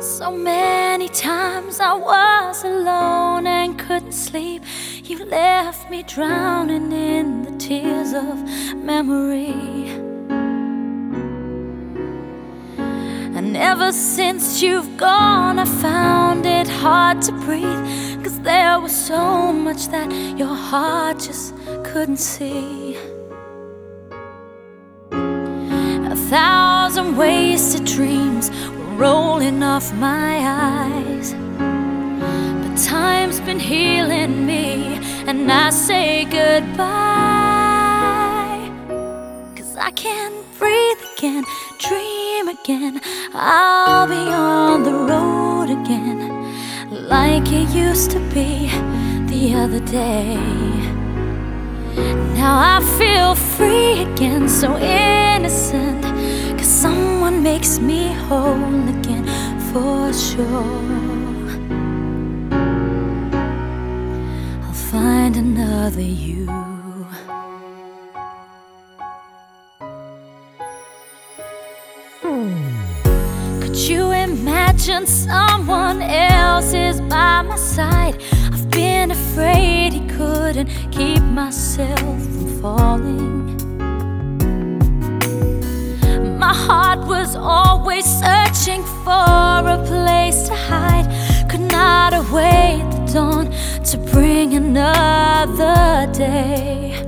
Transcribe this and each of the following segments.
So many times I was alone and couldn't sleep. You left me drowning in the tears of memory. And ever since you've gone, I found it hard to breathe, 'cause there was so much that your heart just couldn't see. A thousand wasted dreams were rolling off my eyes, but time's been healing me, and I say goodbye. 'Cause I can breathe again, dream again. I'll be on the road again, like it used to be the other day. Now I feel free again, so innocent, 'cause someone makes me whole again for sure. I'll find another you. Could you imagine someone else is by my side? I've been afraid he couldn't keep myself from falling. My heart was always searching for a place to hide. Could not await the dawn to bring another day.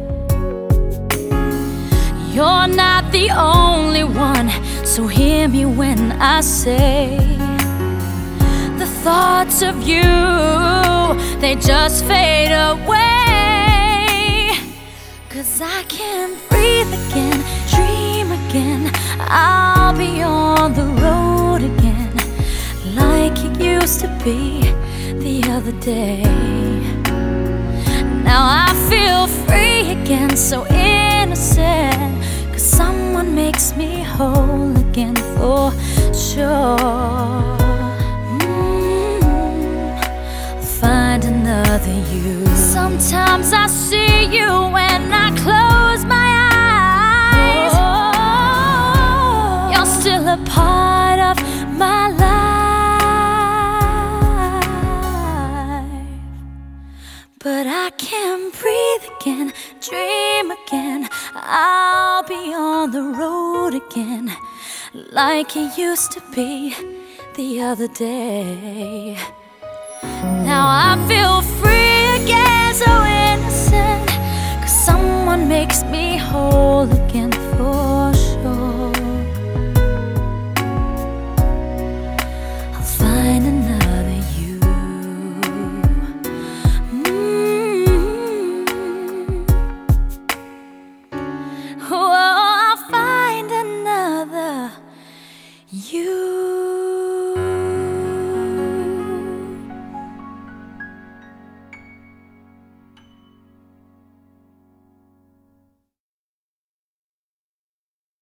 You're not the only one, so hear me when I say the thoughts of you, they just fade away. 'Cause I can breathe again, dream again. I'll be on the road again, like it used to be the other day. Now I feel free again, so innocent, 'cause someone makes me whole again for sure. Find another you. Sometimes I see you when I close my eyes. You're still a part of my life, but I can breathe again, dream again. I'll be on the road again, like it used to be the other day. Now I feel free again, so innocent, 'cause someone makes me whole again for